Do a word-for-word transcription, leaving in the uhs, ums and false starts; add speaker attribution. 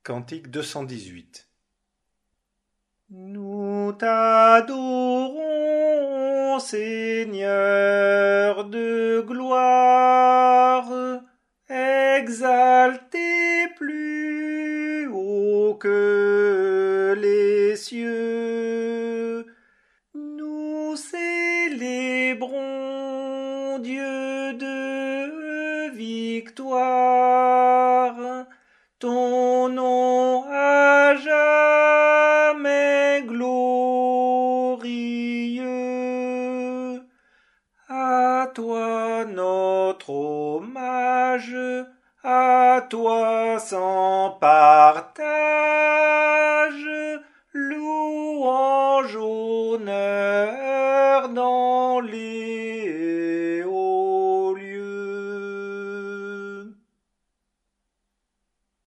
Speaker 1: Cantique deux cent dix-huit.
Speaker 2: Nous t'adorons, Seigneur de gloire, exalté plus haut que les cieux. Nous célébrons Dieu de victoire, ton nom à jamais glorieux. À toi notre hommage, à toi sans partage, louange